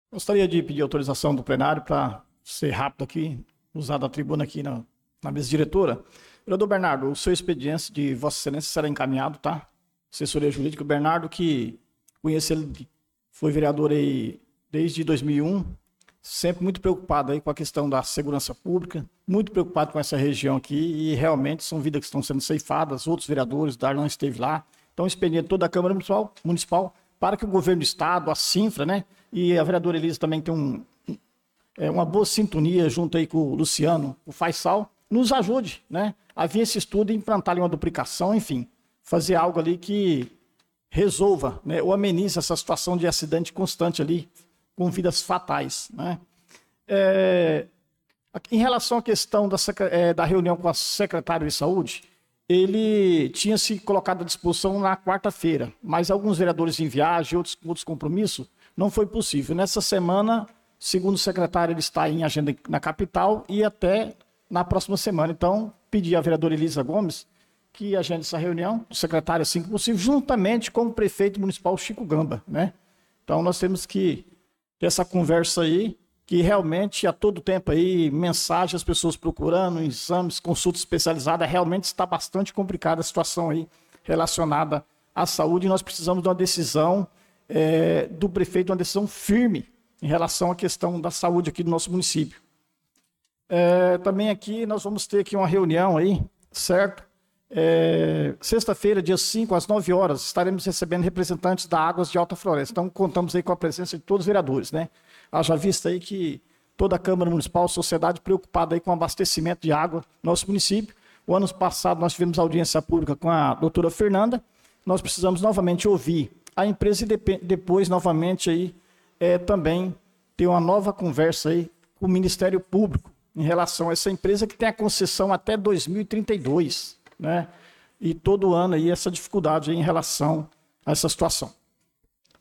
Gostaria de pedir autorização do plenário para ser rápido aqui, usar da tribuna aqui na mesa diretora. Vereador Bernardo, o seu expediente de Vossa Excelência será encaminhado, tá? Assessoria Jurídica. O Bernardo, que conhece ele, foi vereador aí desde 2001, sempre muito preocupado aí com a questão da segurança pública, muito preocupado com essa região aqui e realmente são vidas que estão sendo ceifadas, outros vereadores, Darlan esteve lá. Então, expediente toda a Câmara Municipal para que o governo do Estado, a Sinfra, né, e a vereadora Elisa também tem uma boa sintonia junto aí com o Luciano, o Faisal, nos ajude, né, a vir esse estudo e implantar ali uma duplicação, enfim, fazer algo ali que resolva, né, ou amenize essa situação de acidente constante ali, com vidas fatais, né. Em relação à questão da reunião com a secretária de saúde, ele tinha se colocado à disposição na quarta-feira, mas alguns vereadores em viagem, outros compromissos, não foi possível. Nessa semana, segundo o secretário, ele está em agenda na capital e até na próxima semana. Então, pedi à vereadora Elisa Gomes que agende essa reunião, o secretário assim que possível, juntamente com o prefeito municipal Chico Gamba, né? Então, nós temos que ter essa conversa aí, que realmente a todo tempo aí, mensagens, as pessoas procurando, exames, consulta especializada, realmente está bastante complicada a situação aí relacionada à saúde e nós precisamos de uma decisão do prefeito, uma decisão firme em relação à questão da saúde aqui do nosso município. Também aqui nós vamos ter aqui uma reunião aí, certo? Sexta-feira, dia 5, às 9 horas, estaremos recebendo representantes da Águas de Alta Floresta. Então, contamos aí com a presença de todos os vereadores, né? Haja vista aí que toda a Câmara Municipal, sociedade preocupada aí com o abastecimento de água no nosso município. O ano passado nós tivemos audiência pública com a doutora Fernanda. Nós precisamos novamente ouvir a empresa e depois novamente aí também ter uma nova conversa aí com o Ministério Público em relação a essa empresa que tem a concessão até 2032, né? E todo ano aí essa dificuldade aí em relação a essa situação.